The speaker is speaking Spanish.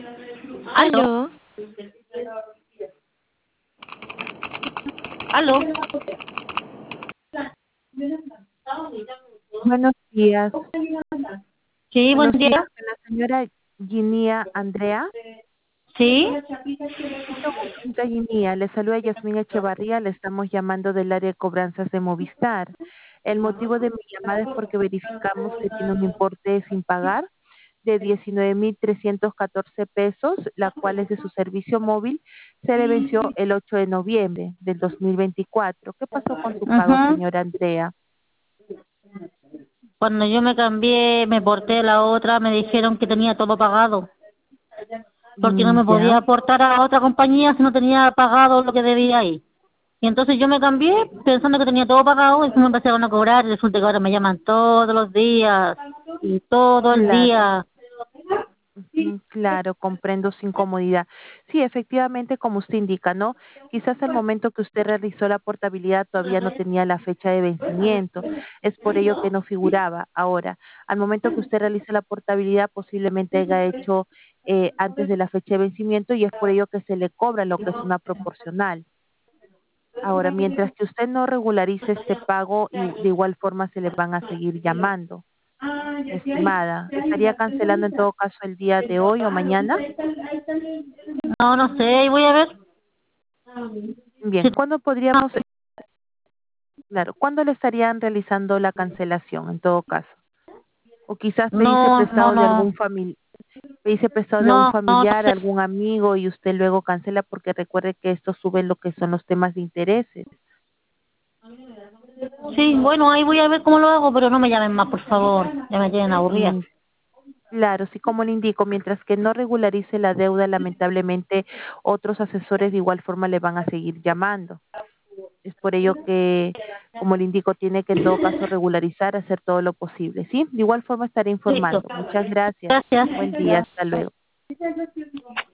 Aló, Aló, aló. Buenos días. Sí, buen Buenos días, día. con la señora Ginia Andrea. Sí. Mucho gusto, señora Ginia. Le saluda Yasmín Echevarría. Le estamos llamando del área de cobranzas de Movistar. El motivo de mi llamada es porque verificamos que tiene un importe sin pagar de 19.314 pesos, la cual es de su servicio móvil. Se le venció el 8 de noviembre del 2024. ¿Qué pasó con su pago, Ajá. señora Andrea? Cuando yo me cambié, me porté a la otra, me dijeron que tenía todo pagado, porque no me Ya. podía aportar a otra compañía si no tenía pagado lo que debía ahí. Y entonces yo me cambié pensando que tenía todo pagado y después me empezaron a cobrar y resulta que ahora me llaman todos los días y todo el Claro. día. Claro, comprendo su incomodidad. Sí, efectivamente, como usted indica, ¿no? Quizás al momento que usted realizó la portabilidad todavía no tenía la fecha de vencimiento, es por ello que no figuraba. Ahora, al momento que usted realiza la portabilidad, posiblemente haya hecho antes de la fecha de vencimiento y es por ello que se le cobra lo que es una proporcional. Ahora, mientras que usted no regularice este pago, y de igual forma se le van a seguir llamando. Mi estimada, ¿estaría cancelando en todo caso el día de hoy o mañana? No, no sé, y voy a ver. Bien, Si- ¿cuándo podríamos, claro, cuándo le estarían realizando la cancelación en todo caso? O quizás pedirse No, no, prestado de no, algún pedirse prestado de un no, no, no familiar, sé. algún amigo y usted luego cancela porque recuerde que esto sube lo que son los temas de intereses. Sí, bueno, ahí voy a ver cómo lo hago, pero no me llamen más, por favor. Ya me tienen aburrida. Mm, claro, sí, como le indico, mientras que no regularice la deuda, lamentablemente otros asesores de igual forma le van a seguir llamando. Es por ello que, como le indico, tiene que en todo caso regularizar, hacer todo lo posible, ¿sí? De igual forma estaré Listo. informando. Muchas gracias. Gracias. Buen día, hasta luego.